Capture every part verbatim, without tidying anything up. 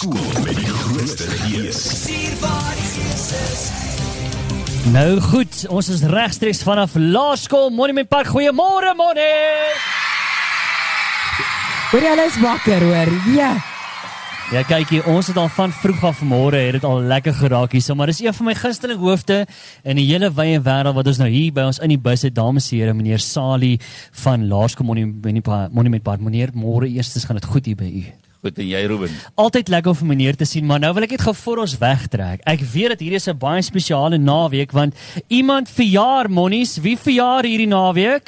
Skool met die grootste gees. Nou goed, ons is regstreeks vanaf Laerskool Monument Park. Goeiemôre, Moni! Hoor jy, hulle is wakker hoor, ja. Ja, kykie, ons het al van vroeg af vanmôre het dit al lekker geraak hier, so, maar dis een van my gunsteling hoofde in die hele wye wêreld wat ons nou hier by ons in die bus het, dames en here, meneer Sali van Laerskool Monument Park. Meneer, môre eerstens gaan dit goed hier by u. Goed, en jy, Ruben? Altyd lekker om vir meneer te sien, maar nou wil ek net gou voor ons wegtrek. Ek weet dat hierdie is 'n baie spesiale naweek, want iemand verjaar, Monies. Wie verjaar hierdie naweek?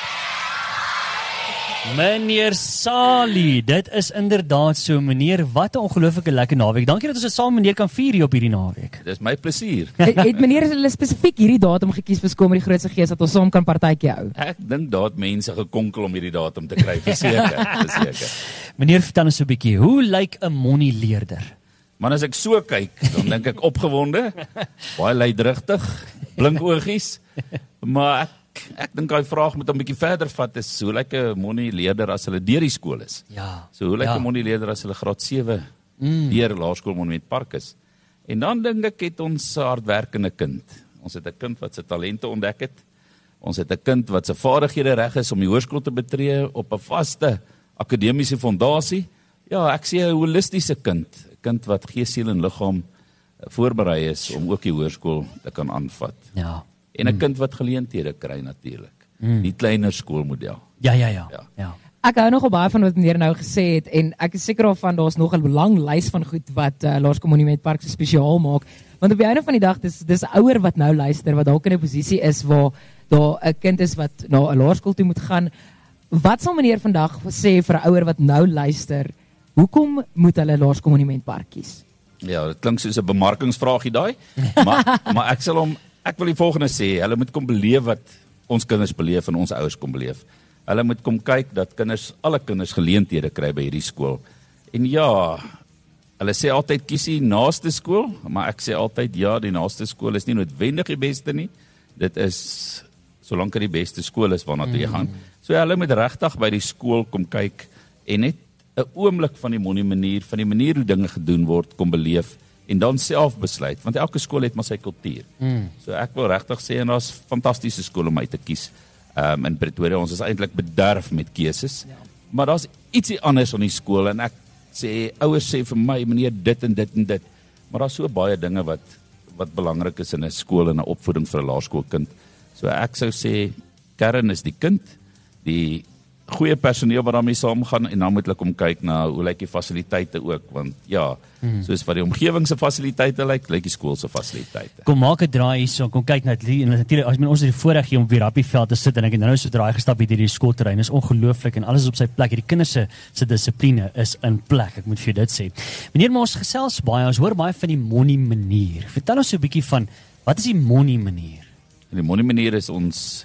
Meneer Sali, dit is inderdaad so. Meneer, wat 'n ongelooflike lekker naweek. Dankie dat ons dit saam meneer kan vier hier op hierdie naweek. Dis my plesier. Het, het meneer hulle spesifiek hierdie datum gekies vir Skool met die grootste gees dat ons saam kan partytjie hou? Ek dink daar het mense gekonkel om hierdie datum te kry, verseker, verseker. Meneer, vertel ons so 'n bietjie, hoe lyk 'n monieleerder? Maar as ek so kyk, dan dink ek opgewonde, baie luidrigtig, blink oogies, maar ek ek dink daai vraag moet 'n bietjie verder vat, is hoe lyk 'n monieleerder as hulle deur die skool is? Ja. So hoe lyk 'n ja. monieleerder as hulle graad sewe Mm. deur Laerskool Monument Park is? En dan dink ek het ons 'n hardwerkende kind. Ons het 'n kind wat sy talente ontdek het. Ons het 'n kind wat sy vaardighede reg is om die hoërskool te betree op 'n vaste akademiese fondasie. Ja, ek sê 'n holistiese kind, 'n kind wat gees, siel en liggaam voorberei is om ook die hoërskool te kan aanvat. Ja. En 'n mm. kind wat geleenthede kry natuurlik. Mm. Die kleiner skoolmodel. Ja, ja, ja. Ja. ja. Ek hou nogal baie van wat meneer nou gesê het en ek is seker daarvan daar's nog 'n lang lys van goed wat uh, Laerskool Monument Park so spesiaal maak. Want op die einde van die dag dis dis ouer wat nou luister wat dalk in 'n posisie is waar daar 'n kind is wat na 'n laerskool toe moet gaan. Wat sal meneer vandag sê vir 'n ouer wat nou luister? Hoekom moet hulle Laerskool Monument Park kies? Ja, dit klink soos 'n bemarkingsvraagie daai, maar maar ek sal hom ek wil die volgende sê, hulle moet kom beleef wat ons kinders beleef en ons ouers kom beleef. Hulle moet kom kyk dat kinders, alle kinders geleenthede kry by hierdie skool. En ja, hulle sê altyd kies die naaste skool, maar ek sê altyd ja, die naaste skool is nie noodwendig die beste nie. Dit is solank dit die beste skool is waarna toe jy gaan. So ja, hulle moet regtig by die skool kom kyk en net 'n oomblik van die monie-manier, van die manier hoe dinge gedoen word, kom beleef en dan self besluit, want elke skool het maar sy kultuur. Mm. So ek wil regtig sê, en daar's fantastiese skole om uit te kies. Um, in Pretoria, ons is eintlik bederf met keuses, ja. Maar daar's ietsie anders aan die skool, en ek sê, ouers sê vir my, meneer, dit en dit en dit, maar daar's so baie dinge wat, wat belangrik is in 'n skool en 'n opvoeding vir 'n laerskoolkind. So ek sou sê, kern is die kind, die goeie personeel wat daarmee saamgaan, en dan moet hulle kom kyk na hoe lyk die fasiliteite ook, want ja, hmm. soos wat die omgewing se fasiliteite lyk, lyk die skool se fasiliteite. Kom maak 'n draai hierso, kom kyk na dit. Natuurlik, as men ons het die voorreg hier om op die rappieveld te sit en ek het nou so draai gestap hier hierdie skoolterrein. Is ongelooflik en alles is op sy plek. Hierdie kinders se se dissipline is in plek. Ek moet vir jou dit sê. Meneer, maar ons gesels baie, ons hoor baie van die monie-manier. Vertel ons so 'n bietjie van wat is die monie-manier? Die monie-manier is ons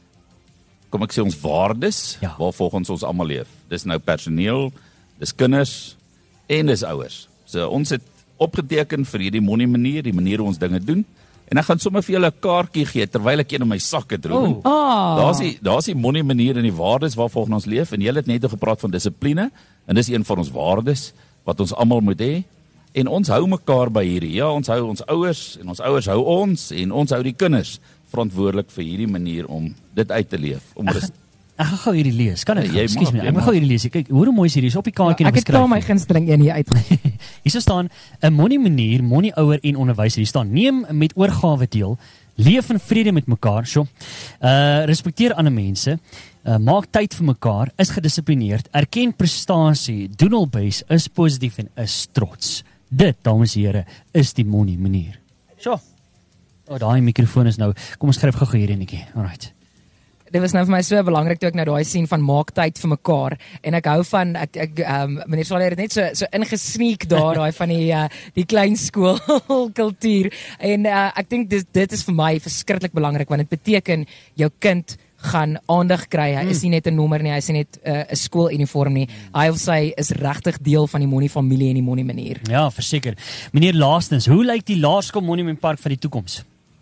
kom ek sê ons waardes, ja. Waarvolgens ons almal leef. Dis nou personeel, dis kinders en dis ouers. So ons het opgeteken vir hierdie monie-manier, die manier hoe ons dinge doen. En ek gaan sommer vir julle 'n kaartjie gee terwyl ek een in my sak het, Ruben. Oh. Oh. Daar's die daar's die monie-manier en die waardes waarvolgens ons leef, en julle het net gepraat van dissipline, en dis een van ons waardes wat ons almal moet hê. En ons hou mekaar by hierdie. Ja, ons hou ons ouers en ons ouers hou ons en ons hou die kinders verantwoordelik vir hierdie manier om dit uit te leef. Om Ek, ek gaan gou hierdie lees. Kan ek? Ja, Ekskuus my. mag, Ek moet gou hierdie lees. Kyk, hoe mooi is hierdie? Is op die kaartjie Ja, ek het geskryf. klaar my gunsteling een hier uit. Hier staan 'n monie-manier, monie-ouer en onderwyser. Hier staan: neem met oorgawe deel, leef in vrede met mekaar, so. Uh respekteer ander mense, uh, maak tyd vir mekaar, is gedissiplineerd, erken prestasie, doen hul bes, is positief en is trots. Dit, dames en here, is die monie-manier. So. Oh, daai mikrofoon is nou. Kom ons skryf gou-gou hierdie netjie. Alright. Dit was nou vir my so belangrik toe ek nou daai sien van maak tyd vir mekaar en ek hou van ek ek um, meneer Sali het net so so ingesneek daar daai van die uh, die klein skool kultuur en uh, ek dink dit dit is vir my verskriklik belangrik want dit beteken jou kind gaan aandag kry. Hy is nie net 'n nommer nie, hy is nie net 'n uh, skooluniform nie. Hy of sy is regtig deel van die monie familie en die monie manier. Ja, verseker. Meneer Laastens, hoe lyk die Laerskool Monument Park van die toekoms?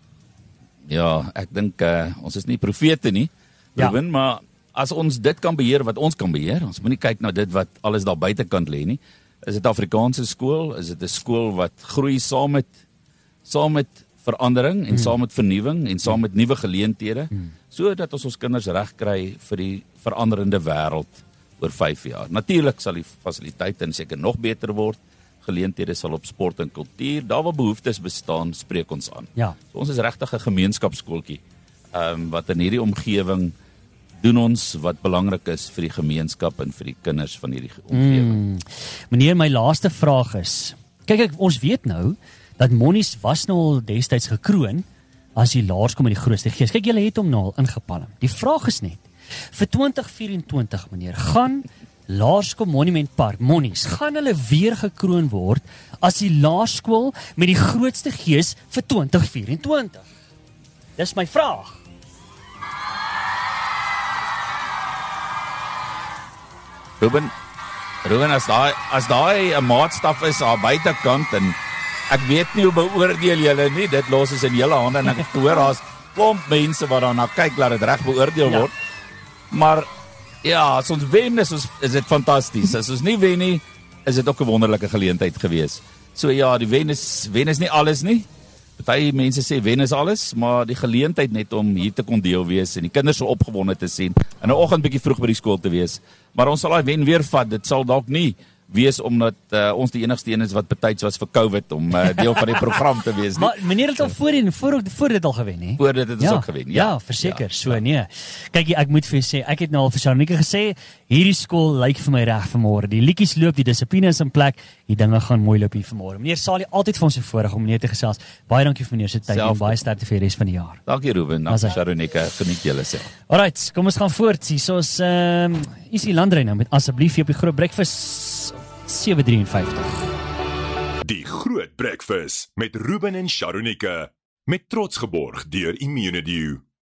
Ja, ek dink uh, ons is nie profete nie, Ruben, ja. Maar as ons dit kan beheer wat ons kan beheer, ons moet nie kyk na dit wat alles daar buitekant lê nie. Is dit Afrikaanse skool? Is dit 'n skool wat groei saam met saam met verandering en hmm. saam met vernuwing en saam met nuwe geleenthede, hmm. sodat ons ons kinders reg kry vir die veranderende wêreld oor vyf jaar. Natuurlik sal die fasiliteite seker nog beter word. Geleenthede sal op sport en kultuur, daar waar behoeftes bestaan, spreek ons aan. Ja. So ons is regtig 'n gemeenskapskooltjie, um, wat in hierdie omgewing doen ons wat belangrik is vir die gemeenskap en vir die kinders van hierdie omgewing. Mm. Meneer, my laaste vraag is, kyk ek, ons weet nou, dat Monies was nou al destyds gekroon, as die laerskool met die grootste gees. Kyk, julle het hom nou al ingepalm. Die vraag is net, vir twintig vyf-en-twintig, meneer, gaan Laerskool Monument Park, Monies, gaan hulle weer gekroon word as die laerskool met die grootste gees vir twintig vyf-en-twintig? Dis my vraag. Ruben, Ruben, as daai as daai 'n maatstaf is aan buitekant en ek weet nie hoe beoordeel julle nie, dit los is in julle hande en ek hoor daar's klomp mense wat daarna kyk laat dit reg beoordeel word. Ja. Maar ja, as ons wen is, ons, is dit fantasties. As ons nie wen nie, is dit ook 'n wonderlike geleentheid gewees. So ja, die wen is wen is nie alles nie. Party mense sê wen is alles, maar die geleentheid net om hier te kon deel wees en die kinders so opgewonde te sien, in 'n oggend bietjie vroeg by die skool te wees. Maar ons sal daai wen weer vat. Dit sal dalk nie wees omdat uh, ons die enigste een is wat betyds was vir COVID om uh, deel van die program te wees nie. Maar meneer het al voorheen voor voor dit al gewen, hè? Voor dit het ons ja, ook gewen. Ja, ja verseker. Ja, so ja. Nee. Kyk, ek moet vir sê, ek het nou al vir Sharonika gesê, hierdie skool lyk vir my reg vanmôre. Die liedjies loop, die dissipline is in plek, die dinge gaan mooi loop hier vanmôre. Meneer Salie, altyd vir ons se voorreg om meneer te gesels. Baie dankie vir meneer se tyd en baie sterkte vir die res van die jaar. Dankie Ruben, dankie Sharonika, geniet julle self. Alright, kom ons gaan voort. Hier is ehm um, Isie Landry nou met asseblief op die groot breakfast sewe vyf drie. Die Groot Breakfast met Ruben en Sharonika, met trots geborg deur Immunedio.